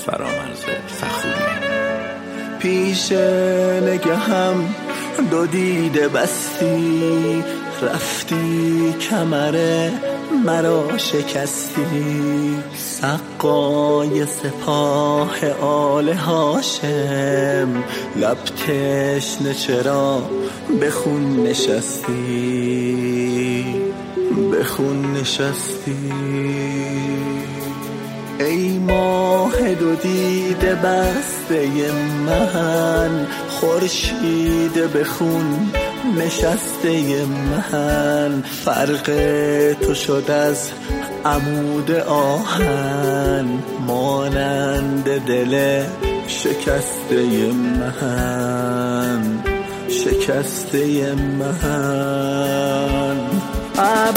فرامرز فخوری. پیش نگهم دو دیده بستی، رفتی کمر مرا شکستی. سقای سپاه آل هاشم، لب تشنه چرا به خون نشستی، به خون نشستی. ای ماه دو دیده بسته من، خورشید به خون نشسته من. فرق تو شد از عمود آهن، مانند دل شکسته من، شکسته من.